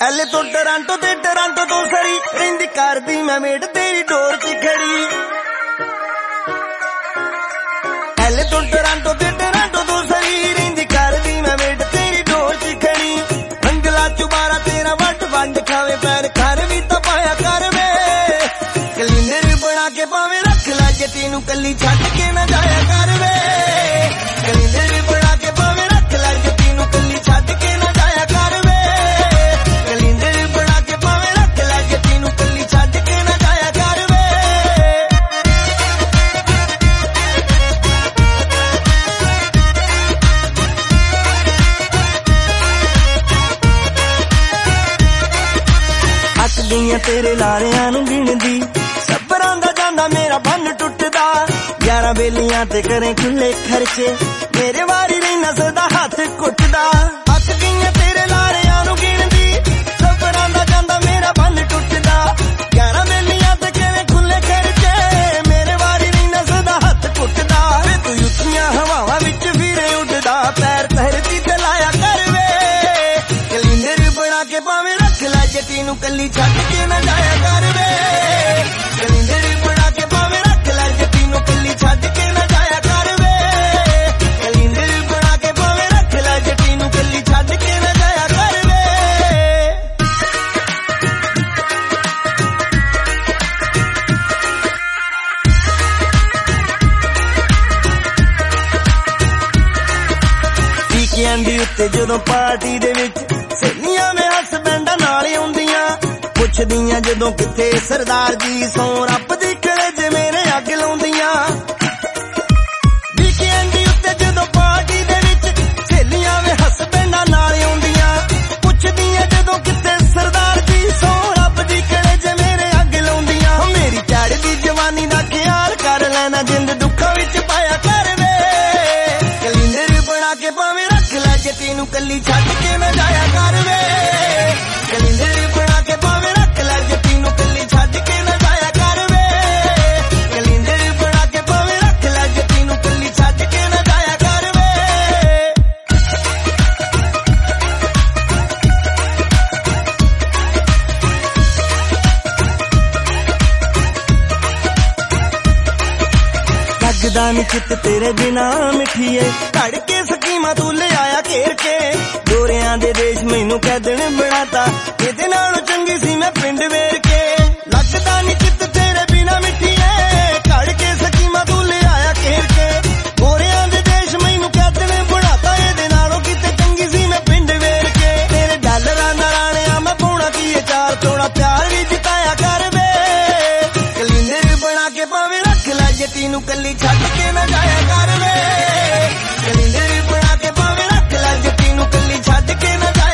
L ਤੋਂ Toronto ਤੇ Toronto ਤੋਂ ਸਰੀ ਰਹਿੰਦੀ ਕਰਦੀ ਮੈਂ ਮੇਡ ਤੇਰੀ ਡੋਰ 'ਚ ਖੜੀ। ਐਲ ਤੋਂ ਟਰਾਂਟੋ ਤੇ ਟਰਾਂਟੋ ਤੋਂ ਸਰੀ ਰਹਿੰਦੀ ਕਰਦੀ ਮੈਂ ਮੇਡ ਤੇਰੀ ਡੋਰ 'ਚ ਖੜੀ। ਅੰਗਲਾ ਚੁਬਾਰਾ ਤੇਰਾ ਵੱਟ ਵੰਡ ਖਾਵੇ ਪੈਰ ਘਰ ਵੀ ਤਾਂ ਪਾਇਆ ਕਰ ਵੇ। ਕਲਿੰਦਰ ਬਣਾ ਕੇ ਭਾਵੇਂ ਰੱਖ ਲੈ ਜੇ ਤੈਨੂੰ ਕੱਲੀ ਛੱਡ ਕੇ ਨਾ ਜਾਇਆ ਕਰ ਵੇ। ਕਲਿੰਦਰ ਬਣਾ ਕੇ ਭਾਵੇਂ ਰੱਖ ਲੈ ਜੇ ਤੈਨੂੰ ਕੱਲੀ ਛੱਡ ਕੇ ਨਾ ਜਾਇਆ ਕਰ ਵੇ। ਕਲਿੰਦਰ ਬਣਾ ਕੇ ਭਾਵੇਂ ਰੱਖ ਲੈ ਜੇ ਤੈਨੂੰ ਕੱਲੀ ਛੱਡ ਕੇ ਨਾ ਜਾਇਆ ਕਰ ਵੇ। ਅੱਕ ਗਈਆਂ ਤੇਰੇ ਲਾਰਿਆਂ ਨੂੰ ਗਿਣਦੀ ਸਬਰਾਂ ਦਾ ਜਾਂਦਾ ਮੇਰਾ ਬੰਨ ਟੁੱਟਦਾ। 11 ਵੇਲੀਆਂ ਤੇ ਕਰੇ ਖੁੱਲੇ ਖਰਚੇ ਮੇਰੇ ਵਾਰੀ ਰਹਿਣਾ ਸਦਾ ਹੱਥ ਕੁੱਟਦਾ। ਅੱਕ ਗਈਆਂ ਤੇਰੇ ਲਾਰਿਆਂ ਨੂੰ ਗਿਣਦੀ ਸਬਰਾਂ ਦਾ ਜਾਂਦਾ ਮੇਰਾ ਬੰਨ ਟੁੱਟਦਾ। 11 ਵੇਲੀਆਂ ਤੇ ਕਰੇ ਖੁੱਲੇ ਖਰਚੇ ਮੇਰੇ ਵਾਰੀ ਰਹਿਣਾ ਸਦਾ ਹੱਥ ਕੁੱਟਦਾ। ਵੇ ਤੂੰ ਉੱਚੀਆਂ ਹਵਾਵਾਂ ਵਿੱਚ ਫਿਰੇ ਉੱਡਦਾ ਪੈਰ ਧਰਤੀ ਤੇ ਲਾਇਆ ਕਰ ਵੇ। ਕਲਿੰਦਰ ਬਣਾ ਕੇ ਭਾਵੇਂ ਰੱਖ ਲੈ ਜੇ ਤੈਨੂੰ ਕੱਲੀ ਛੱਡ ਕੇ ਨਾ ਜਾਇਆ ਕਰ ਵੇ। ਕਲਿੰਦਰ ਬਣਾ ਕੇ ਭਾਵੇਂ ਰੱਖ ਲੈ ਜੇ ਤੈਨੂੰ ਕੱਲੀ ਛੱਡ ਕੇ ਨਾ ਜਾਇਆ ਕਰ ਵੇ। ਕਲਿੰਦਰ ਬਣਾ ਕੇ ਭਾਵੇਂ ਰੱਖ ਲੈ ਜੇ ਤੈਨੂੰ ਕੱਲੀ ਛੱਡ ਕੇ ਨਾ ਜਾਇਆ ਕਰ ਵੇ। ਟੀਕਿਆਂ ਦੀ ਉੱਤੇ ਜਦੋਂ ਪਾਰਟੀ ਦੇ ਵਿੱਚ ਸਹੇਲੀਆਂ ਮੇ ਹਸਬੈਂਡਾਂ ਨਾਲ ਆਉਂਦੀਆਂ ਪੁੱਛਦੀਆਂ ਜਦੋਂ ਕਿੱਥੇ ਸਰਦਾਰ ਜੀ ਸੌ ਰੱਬ ਦੀ ਕਲੇ ਜੇ ਮੇਰੇ ਅੱਗ ਲਾਉਂਦੀਆਂ। ਵੀਕਐਂਡ ਦੀ ਉੱਤੇ ਜਦੋਂ ਪਾਰਟੀ ਦੇ ਵਿੱਚ ਸਹੇਲੀਆਂ ਮੇ ਹਸਬੈਂਡਾਂ ਨਾਲ ਆਉਂਦੀਆਂ ਪੁੱਛਦੀਆਂ ਜਦੋਂ ਕਿੱਥੇ ਸਰਦਾਰ ਜੀ ਸੌ ਰੱਬ ਦੀ ਕਲੇ ਜੇ ਮੇਰੇ ਅੱਗ ਲਾਉਂਦੀਆਂ। ਮੇਰੀ ਚੜ੍ਹਦੀ ਜਵਾਨੀ ਦਾ ਖਿਆਲ ਕਰ ਲੈਣਾ ਜਿੰਦ ਦੁੱਖਾਂ ਵਿੱਚ ਪਾਇਆ ਕਰ ਵੇ। ਕਲਿੰਦਰ ਬਣਾ ਕੇ ਭਾਵੇਂ ਰੱਖ ਲੈ ਜੇ ਤੈਨੂੰ ਕੱਲੀ ਛੱਡ ਕੇ ਨਾ ਜਾਇਆ ਕਰ ਵੇ। ਕਲਿੰਦਰ ਬਣਾ ਕੇ ਭਾਵੇਂ ਰੱਖ ਲੈ ਜੇ ਤੈਨੂੰ ਕੱਲੀ ਛੱਡ ਕੇ ਨਾ ਜਾਇਆ ਕਰ ਵੇ। ਕਲਿੰਦਰ ਬਣਾ ਕੇ ਭਾਵੇਂ ਰੱਖ ਲੈ ਜੇ ਤੈਨੂੰ ਕੱਲੀ ਛੱਡ ਕੇ ਨਾ ਜਾਇਆ ਕਰ ਵੇ। ਲੱਗਦਾ ਨੀ ਚਿੱਤ ਤੇਰੇ ਬਿਨਾ ਮਿੱਠੀਏ ਘੜ ਕੇ ਸਕੀਮਾਂ ਤੂੰ ਲੈ ਆਇਆ ਘੇਰ ਕੇ। ਗੋਰਿਆਂ ਦੇ ਦੇਸ਼ ਮੈਨੂੰ ਕੈਦਣ ਬਣਾਤਾ ਇਹਦੇ ਨਾਲੋਂ ਚੰਗੀ ਸੀ ਮੈਂ ਪਿੰਡ ਵੇਰ ਕੇ। ਲੱਗਦਾ ਨੀ ਚਿੱਤ ਤੇਰੇ ਬਿਨਾ ਮਿੱਠੀਏ ਘੜ ਕੇ ਸਕੀਮਾਂ ਤੂੰ ਲੈ ਆਇਆ ਘੇਰ ਕੇ। ਗੋਰਿਆਂ ਦੇ ਦੇਸ਼ ਮੈਨੂੰ ਕੈਦਣ ਬਣਾਤਾ ਇਹਦੇ ਨਾਲੋਂ ਕਿਤੇ ਚੰਗੀ ਸੀ ਮੈਂ ਪਿੰਡ ਵੇਰ ਕੇ। ਤੇਰੇ ਡਾਲਰਾਂ ਦਾ ਰਾਣਿਆ ਮੈਂ ਪਾਉਣਾ ਕੀ ਚਾਰ ਤੋੜਾ ਪਿਆਰ ਵੀ ਜਿਤਾਇਆ ਕਰ ਵੇ। ਕਲਿੰਦਰ ਬਣਾ ਕੇ ਭਾਵੇਂ ਰੱਖ ਲੈ ਜੇ ਤੈਨੂੰ ਕੱਲੀ ਛੱਡ ਕੇ ਨਾ ਜਾਇਆ ਕਰ ਵੇ। ਕਲਿੰਦਰ ਬਣਾ ਕੇ ਭਾਵੇਂ ਰੱਖ ਲੈ ਜੇ ਤੈਨੂੰ ਕੱਲੀ ਛੱਡ ਕੇ ਨਾ ਜਾਇਆ